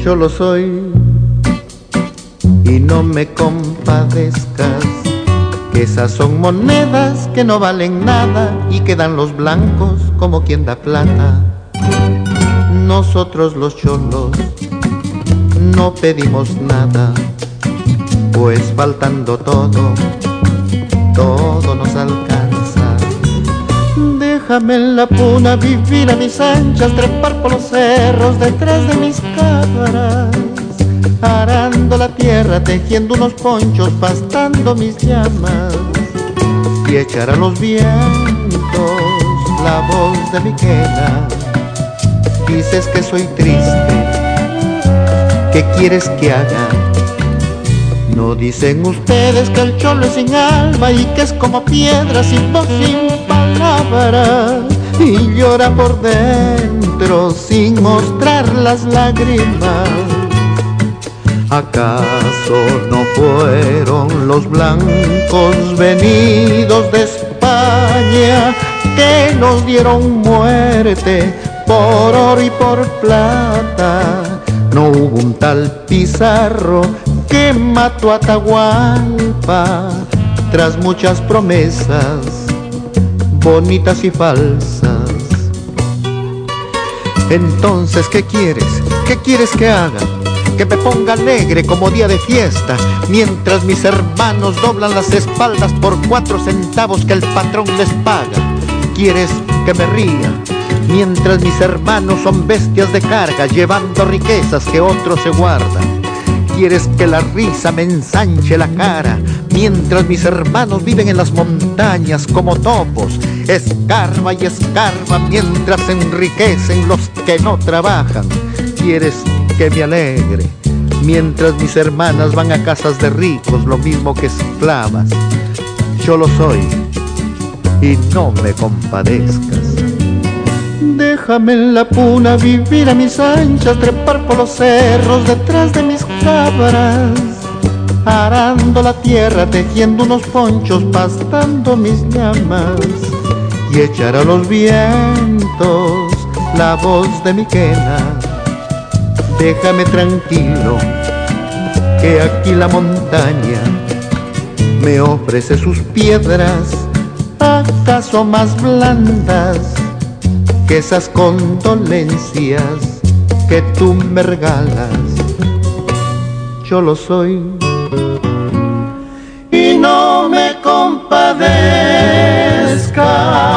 Yo lo soy y no me compadezcas, que esas son monedas que no valen nada y quedan los blancos como quien da plata. Nosotros los cholos no pedimos nada, pues faltando todo, todo nos alcanza. Déjame en la puna vivir a mis anchas, trepar por los cerros detrás de mis cabras, arando la tierra, tejiendo unos ponchos, pastando mis llamas, y echar a los vientos la voz de mi quena. Dices que soy triste, ¿qué quieres que haga? No dicen ustedes que el cholo es sin alma y que es como piedra sin voz, sin palabra, y llora por dentro sin mostrar las lágrimas. ¿Acaso no fueron los blancos venidos de España que nos dieron muerte por oro y por plata? No hubo un tal Pizarro que mató a Atahualpa tras muchas promesas bonitas y falsas. Entonces, ¿qué quieres? ¿Qué quieres que haga? Que me ponga alegre como día de fiesta, mientras mis hermanos doblan las espaldas por 4 centavos que el patrón les paga. ¿Quieres que me ría? Mientras mis hermanos son bestias de carga, llevando riquezas que otros se guardan. ¿Quieres que la risa me ensanche la cara? Mientras mis hermanos viven en las montañas como topos, escarba y escarba mientras se enriquecen los que no trabajan. ¿Quieres que me alegre? Mientras mis hermanas van a casas de ricos, lo mismo que esclavas. Yo lo soy y no me compadezcas. Déjame en la puna vivir a mis anchas, trepar por los cerros detrás de mis cabras, arando la tierra, tejiendo unos ponchos, pastando mis llamas, y echar a los vientos la voz de mi quena. Déjame tranquilo, que aquí la montaña me ofrece sus piedras, acaso más blandas que esas condolencias que tú me regalas. Yo lo soy y no me compadezcas.